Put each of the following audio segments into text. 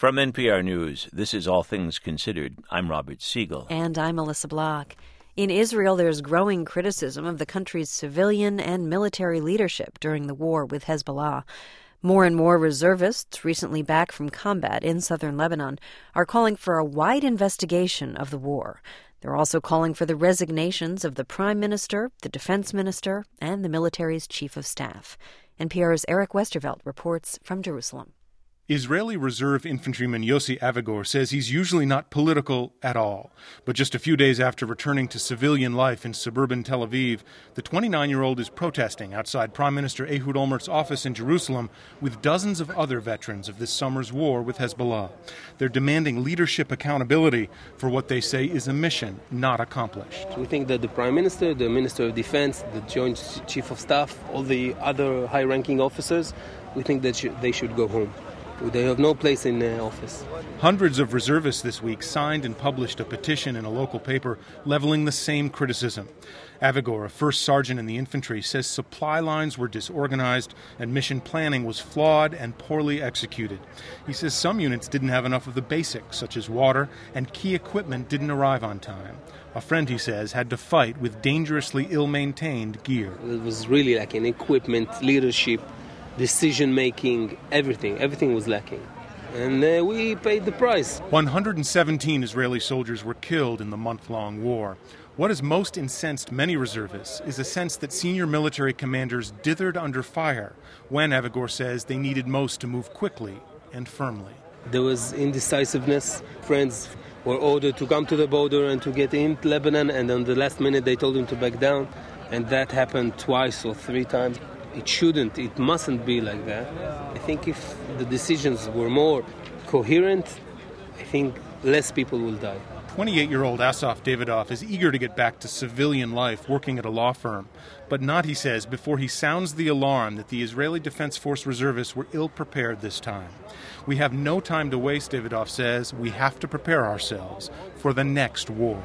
From NPR News, this is All Things Considered. I'm Robert Siegel. And I'm Melissa Block. In Israel, there's growing criticism of the country's civilian and military leadership during the war with Hezbollah. More and more reservists, recently back from combat in southern Lebanon, are calling for a wide investigation of the war. They're also calling for the resignations of the prime minister, the defense minister, and the military's chief of staff. NPR's Eric Westervelt reports from Jerusalem. Israeli Reserve Infantryman Yossi Avigor says he's usually not political at all. But just a few days after returning to civilian life in suburban Tel Aviv, the 29-year-old is protesting outside Prime Minister Ehud Olmert's office in Jerusalem with dozens of other veterans of this summer's war with Hezbollah. They're demanding leadership accountability for what they say is a mission not accomplished. We think that the Prime Minister, the Minister of Defense, the Joint Chief of Staff, all the other high-ranking officers, we think that they should go home. They have no place in the office. Hundreds of reservists this week signed and published a petition in a local paper leveling the same criticism. Avigor, a first sergeant in the infantry, says supply lines were disorganized and mission planning was flawed and poorly executed. He says some units didn't have enough of the basics, such as water, and key equipment didn't arrive on time. A friend, he says, had to fight with dangerously ill-maintained gear. It was really lacking equipment, leadership, decision-making, everything was lacking. And we paid the price. 117 Israeli soldiers were killed in the month-long war. What has most incensed many reservists is a sense that senior military commanders dithered under fire when, Avigor says, they needed most to move quickly and firmly. There was indecisiveness. Friends were ordered to come to the border and to get into Lebanon, and on the last minute they told them to back down. And that happened twice or three times. It mustn't be like that. I think if the decisions were more coherent, I think less people will die. 28-year-old Asaf Davidoff is eager to get back to civilian life working at a law firm, but not, he says, before he sounds the alarm that the Israeli Defense Force reservists were ill-prepared this time. We have no time to waste, Davidoff says. We have to prepare ourselves for the next war.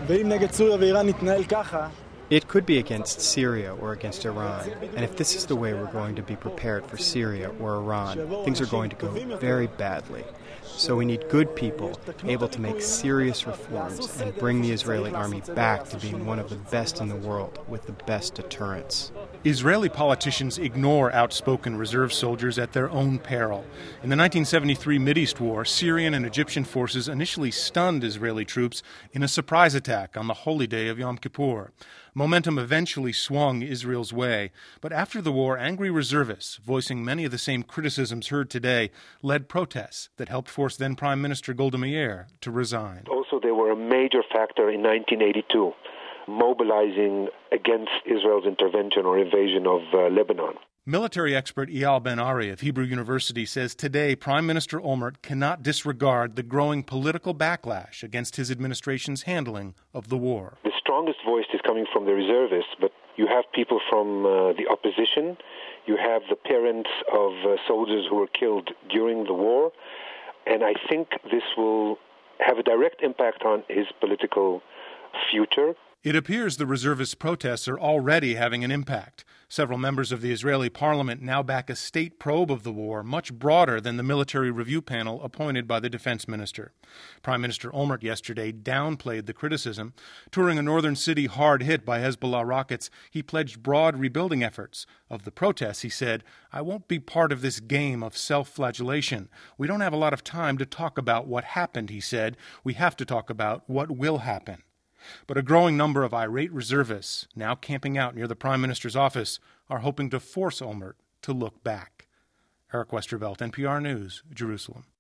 It could be against Syria or against Iran. And if this is the way we're going to be prepared for Syria or Iran, things are going to go very badly. So we need good people able to make serious reforms and bring the Israeli army back to being one of the best in the world with the best deterrence. Israeli politicians ignore outspoken reserve soldiers at their own peril. In the 1973 Mideast War, Syrian and Egyptian forces initially stunned Israeli troops in a surprise attack on the holy day of Yom Kippur. Momentum eventually swung Israel's way, but after the war, angry reservists, voicing many of the same criticisms heard today, led protests that helped force then Prime Minister Golda Meir to resign. Also, they were a major factor in 1982, mobilizing against Israel's intervention or invasion of Lebanon. Military expert Eyal Ben-Ari of Hebrew University says today Prime Minister Olmert cannot disregard the growing political backlash against his administration's handling of the war. The strongest voice is coming from the reservists, but you have people from the opposition, you have the parents of soldiers who were killed during the war, and I think this will have a direct impact on his political future. It appears the reservists' protests are already having an impact. Several members of the Israeli parliament now back a state probe of the war, much broader than the military review panel appointed by the defense minister. Prime Minister Olmert yesterday downplayed the criticism. Touring a northern city hard hit by Hezbollah rockets, he pledged broad rebuilding efforts. Of the protests, he said, "I won't be part of this game of self-flagellation. We don't have a lot of time to talk about what happened," he said. "We have to talk about what will happen." But a growing number of irate reservists, now camping out near the Prime Minister's office, are hoping to force Olmert to look back. Eric Westervelt, NPR News, Jerusalem.